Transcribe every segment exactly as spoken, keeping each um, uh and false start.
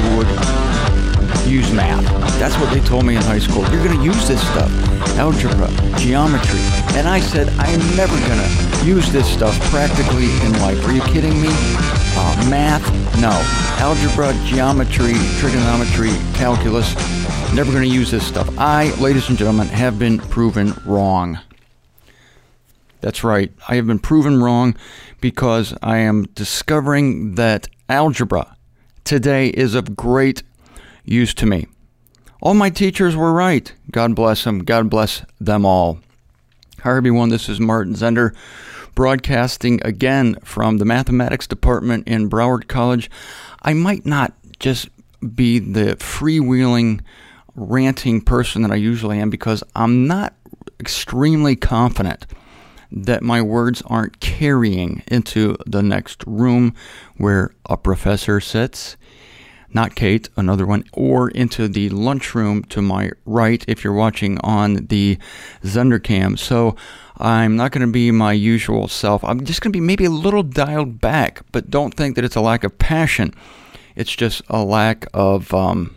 would use math. That's what they told me in high school. You're going to use this stuff. Algebra, geometry. And I said, I'm never going to use this stuff practically in life. Are you kidding me? Uh, math? No. Algebra, geometry, trigonometry, calculus. Never going to use this stuff. I, ladies and gentlemen, have been proven wrong. That's right. I have been proven wrong because I am discovering that algebra today is of great use to me. All my teachers were right. God bless them. God bless them all. Hi, everyone. This is Martin Zender, broadcasting again from the mathematics department in Broward College. I might not just be the freewheeling, ranting person that I usually am because I'm not extremely confident that my words aren't carrying into the next room where a professor sits, not Kate, another one, or into the lunchroom to my right if you're watching on the Zendercam. So I'm not going to be my usual self. I'm just going to be maybe a little dialed back, but don't think that it's a lack of passion. It's just a lack of um,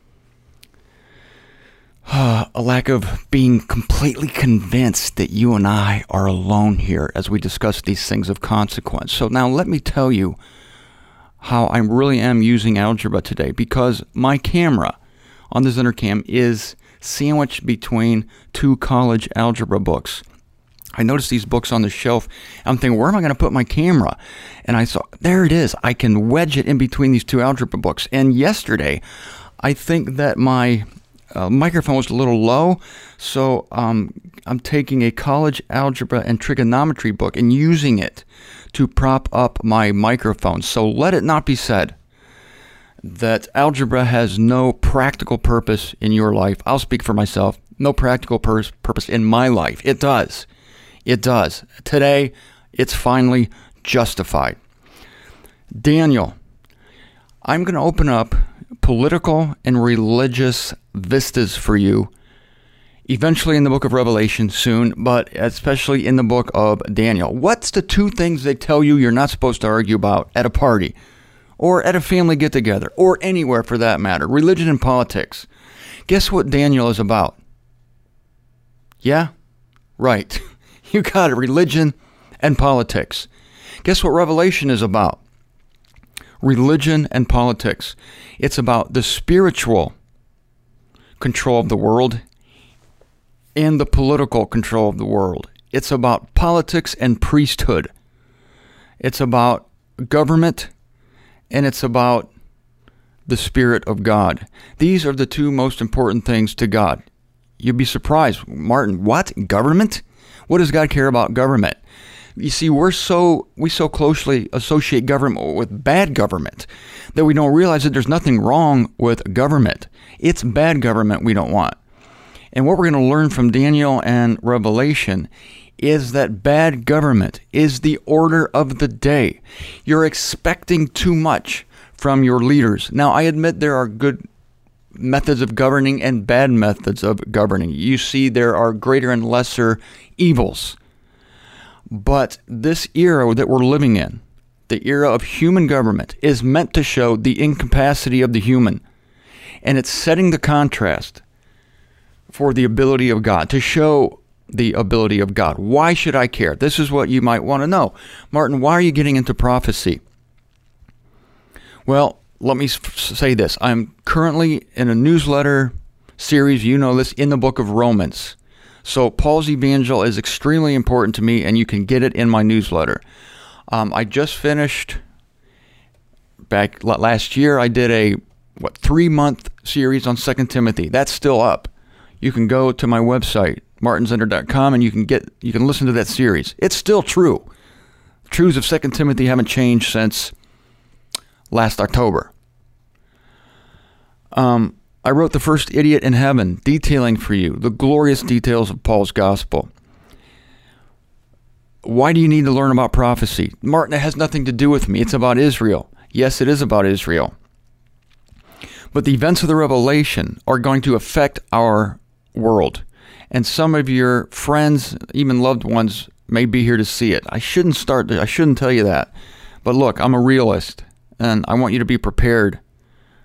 uh, a lack of being completely convinced that you and I are alone here as we discuss these things of consequence. So now let me tell you how I really am using algebra today, because my camera on the Zendercam is sandwiched between two college algebra books. I noticed these books on the shelf. I'm thinking, where am I going to put my camera? And I saw, there it is. I can wedge it in between these two algebra books. And yesterday, I think that my uh, microphone was a little low, so um, I'm taking a college algebra and trigonometry book and using it to prop up my microphone. So let it not be said that algebra has no practical purpose in your life. I'll speak for myself. No practical pur- purpose in my life. It does. It does. Today, it's finally justified. Daniel, I'm going to open up political and religious vistas for you, eventually in the book of Revelation soon, but especially in the book of Daniel. What's the two things they tell you you're not supposed to argue about at a party or at a family get-together or anywhere for that matter? Religion and politics. Guess what Daniel is about? Yeah? Right. You got it. Religion and politics. Guess what Revelation is about? Religion and politics. It's about the spiritual control of the world and the political control of the world. It's about politics and priesthood. It's about government, and it's about the Spirit of God. These are the two most important things to God. You'd be surprised. Martin, what? Government? What does God care about government? You see, we're so we so closely associate government with bad government that we don't realize that there's nothing wrong with government. It's bad government we don't want. And what we're going to learn from Daniel and Revelation is that bad government is the order of the day. You're expecting too much from your leaders. Now, I admit there are good methods of governing and bad methods of governing. You see, there are greater and lesser evils. But this era that we're living in, the era of human government, is meant to show the incapacity of the human. And it's setting the contrast for the ability of God, to show the ability of God. Why should I care? This is what you might want to know. Martin, why are you getting into prophecy? Well, let me say this. I'm currently in a newsletter series, you know this, in the book of Romans. So Paul's Evangel is extremely important to me, and you can get it in my newsletter. Um, I just finished, back last year, I did a, what, three-month series on Second Timothy. That's still up. You can go to my website, martin zender dot com, and you can get you can listen to that series. It's still true. The truths of Second Timothy haven't changed since last October. Um, I wrote The First Idiot in Heaven, detailing for you the glorious details of Paul's gospel. Why do you need to learn about prophecy? Martin, it has nothing to do with me. It's about Israel. Yes, it is about Israel. But the events of the Revelation are going to affect our world. And some of your friends, even loved ones, may be here to see it. I shouldn't start, I shouldn't tell you that. But look, I'm a realist, and I want you to be prepared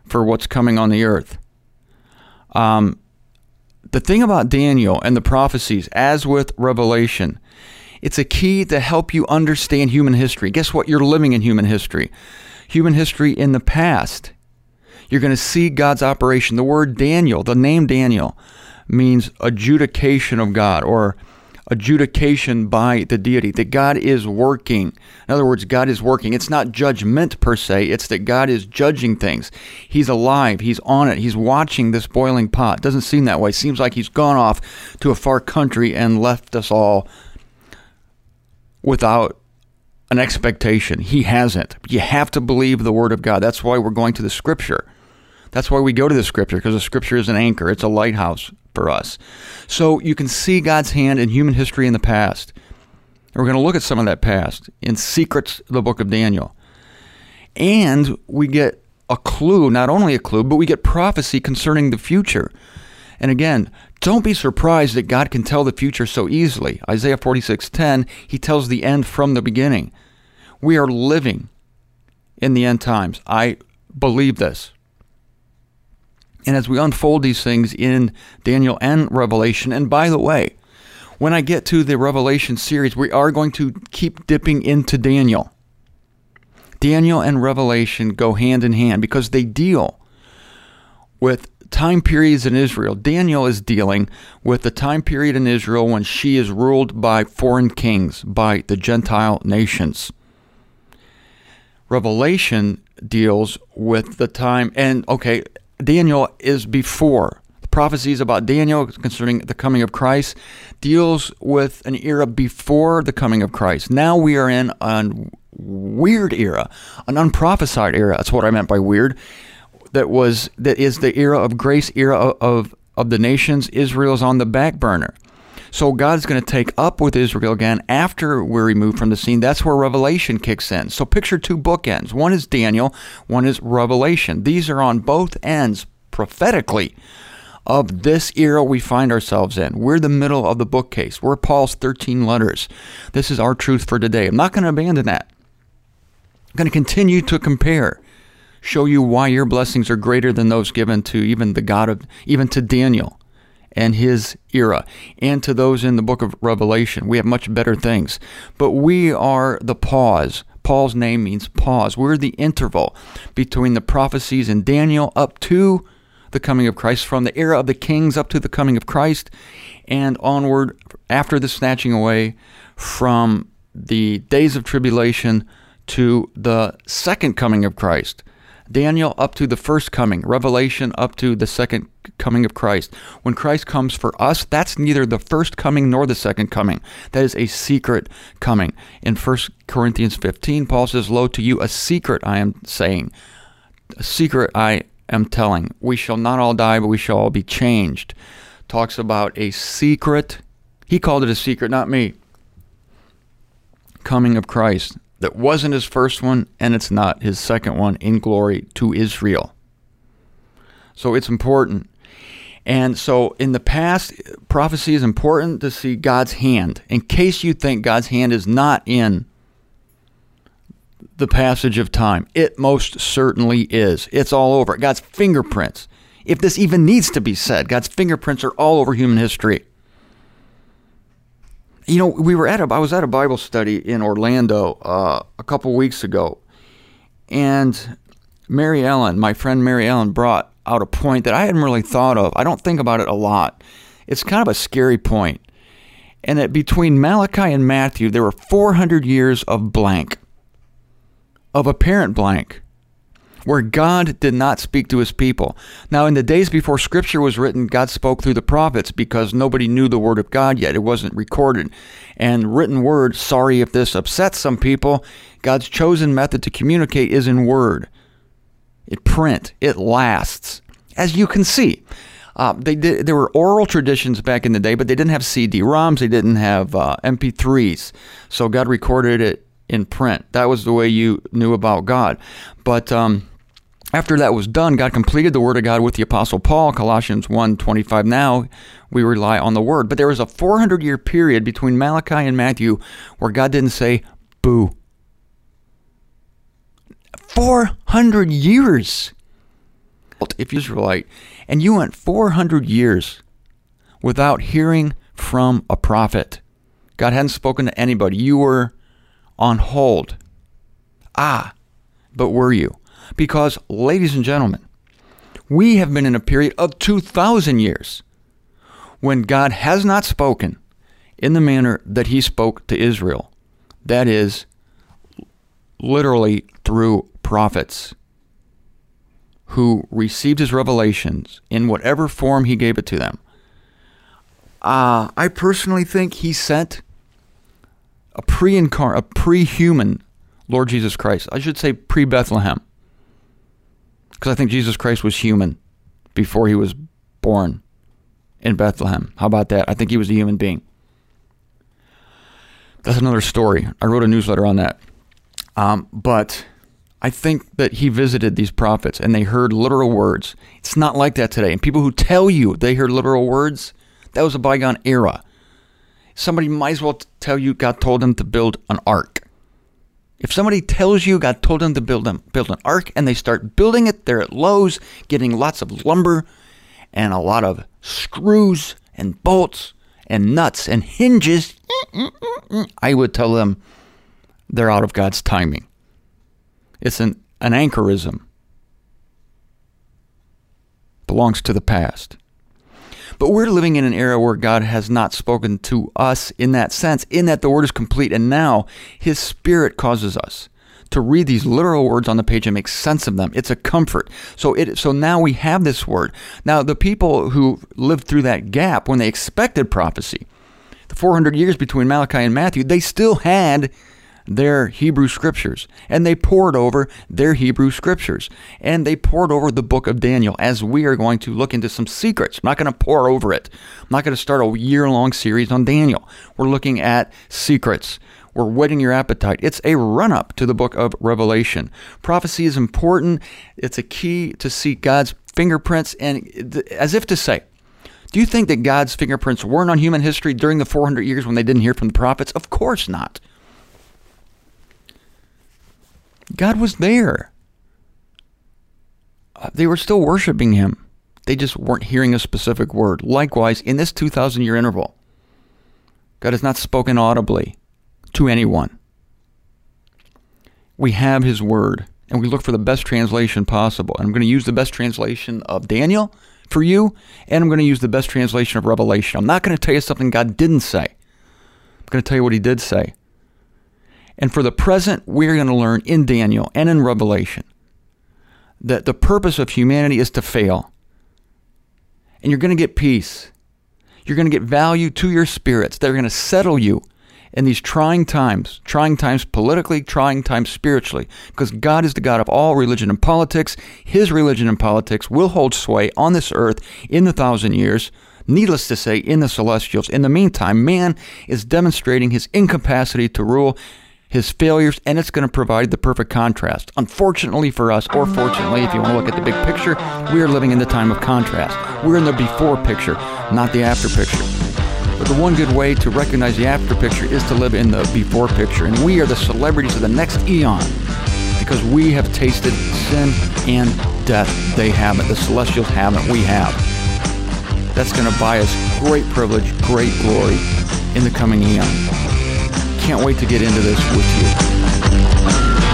for what's coming on the earth. Um, the thing about Daniel and the prophecies, as with Revelation, it's a key to help you understand human history. Guess what? You're living in human history. Human history in the past. You're going to see God's operation. The word Daniel, the name Daniel, means adjudication of God, or adjudication by the deity, that God is working. In other words, God is working. It's not judgment per se. It's that God is judging things. He's alive. He's on it. He's watching this boiling pot. Doesn't seem that way. Seems like he's gone off to a far country and left us all without an expectation. He hasn't. You have to believe the word of God. That's why we're going to the scripture. That's why we go to the scripture, because the scripture is an anchor. It's a lighthouse for us. So you can see God's hand in human history in the past. And we're going to look at some of that past in Secrets, the book of Daniel. And we get a clue, not only a clue, but we get prophecy concerning the future. And again, don't be surprised that God can tell the future so easily. Isaiah forty-six ten, he tells the end from the beginning. We are living in the end times. I believe this. And as we unfold these things in Daniel and Revelation, and by the way, when I get to the Revelation series, we are going to keep dipping into Daniel. Daniel and Revelation go hand in hand because they deal with time periods in Israel. Daniel is dealing with the time period in Israel when she is ruled by foreign kings, by the Gentile nations. Revelation deals with the time, and okay, Daniel is before. The prophecies about Daniel concerning the coming of Christ deals with an era before the coming of Christ. Now we are in a weird era, an unprophesied era. That's what I meant by weird. That was that is the era of grace, era of of, of the nations. Israel's on the back burner. So God's going to take up with Israel again after we're removed from the scene. That's where Revelation kicks in. So picture two bookends. One is Daniel, one is Revelation. These are on both ends prophetically of this era we find ourselves in. We're the middle of the bookcase. We're Paul's thirteen letters. This is our truth for today. I'm not going to abandon that. I'm going to continue to compare, show you why your blessings are greater than those given to even the God of, even to Daniel and his era, and to those in the book of Revelation. We have much better things. But we are the pause. Paul's name means pause. We're the interval between the prophecies in Daniel up to the coming of Christ, from the era of the kings up to the coming of Christ, and onward after the snatching away, from the days of tribulation to the second coming of Christ. Daniel up to the first coming, Revelation up to the second coming of Christ. When Christ comes for us, that's neither the first coming nor the second coming. That is a secret coming. In First Corinthians fifteen, Paul says, "Lo, to you a secret I am saying, a secret I am telling. We shall not all die, but we shall all be changed." Talks about a secret. He called it a secret, not me. Coming of Christ. That wasn't his first one, and it's not his second one in glory to Israel. So it's important. And so in the past, prophecy is important to see God's hand. In case you think God's hand is not in the passage of time, it most certainly is. It's all over. God's fingerprints. If this even needs to be said, God's fingerprints are all over human history. You know, we were at a, I was at a Bible study in Orlando uh, a couple weeks ago, and Mary Ellen, my friend Mary Ellen, brought out a point that I hadn't really thought of. I don't think about it a lot. It's kind of a scary point. And that between Malachi and Matthew, there were four hundred years of blank, of apparent blank, where God did not speak to his people. Now, in the days before Scripture was written, God spoke through the prophets because nobody knew the Word of God yet. It wasn't recorded. And written word, sorry if this upsets some people, God's chosen method to communicate is in word. It print. It lasts. As you can see, uh, they did. There were oral traditions back in the day, but they didn't have C D ROMs. They didn't have uh, M P threes. So God recorded it in print. That was the way you knew about God. But um, after that was done, God completed the Word of God with the Apostle Paul, Colossians one twenty-five. Now we rely on the Word. But there was a four hundred year period between Malachi and Matthew where God didn't say, boo. four hundred years. if you're Israelite, and you went four hundred years without hearing from a prophet. God hadn't spoken to anybody. You were on hold. Ah, but were you? Because, ladies and gentlemen, we have been in a period of two thousand years when God has not spoken in the manner that he spoke to Israel. That is, literally through prophets who received his revelations in whatever form he gave it to them. Uh, I personally think he sent a pre-incarnate, a pre-human Lord Jesus Christ. I should say pre-Bethlehem, because I think Jesus Christ was human before he was born in Bethlehem. How about that? I think he was a human being. That's another story. I wrote a newsletter on that. Um, but I think that he visited these prophets and they heard literal words. It's not like that today. And people who tell you they heard literal words, that was a bygone era. Somebody might as well tell you God told them to build an ark. If somebody tells you God told them to build, them, build an ark and they start building it, they're at Lowe's getting lots of lumber and a lot of screws and bolts and nuts and hinges, I would tell them they're out of God's timing. It's an, an anchorism. Belongs to the past. But we're living in an era where God has not spoken to us in that sense, in that the word is complete, and now his Spirit causes us to read these literal words on the page and make sense of them. It's a comfort. So it so now we have this word. Now the people who lived through that gap when they expected prophecy, the four hundred years between Malachi and Matthew, they still had their Hebrew scriptures, and they pored over their Hebrew scriptures, and they pored over the book of Daniel, as we are going to look into some secrets. I'm not going to pour over it. I'm not going to start a year-long series on Daniel. We're looking at secrets. We're whetting your appetite. It's a run-up to the book of Revelation. Prophecy is important. It's a key to see God's fingerprints, and as if to say, do you think that God's fingerprints weren't on human history during the four hundred years when they didn't hear from the prophets? Of course not. God was there. Uh, they were still worshiping him. They just weren't hearing a specific word. Likewise, in this two thousand year interval, God has not spoken audibly to anyone. We have his word, and we look for the best translation possible. And I'm going to use the best translation of Daniel for you, and I'm going to use the best translation of Revelation. I'm not going to tell you something God didn't say. I'm going to tell you what he did say. And for the present, we're going to learn in Daniel and in Revelation that the purpose of humanity is to fail. And you're going to get peace. You're going to get value to your spirits. They're going to settle you in these trying times, trying times politically, trying times spiritually, because God is the God of all religion and politics. His religion and politics will hold sway on this earth in the thousand years. Needless to say, in the celestials. In the meantime, man is demonstrating his incapacity to rule, his failures, and it's going to provide the perfect contrast. Unfortunately for us, or fortunately, if you want to look at the big picture, we are living in the time of contrast. We're in the before picture, not the after picture. But the one good way to recognize the after picture is to live in the before picture. And we are the celebrities of the next eon because we have tasted sin and death. They haven't. The celestials haven't. We have. That's going to buy us great privilege, great glory in the coming eon. Can't wait to get into this with you.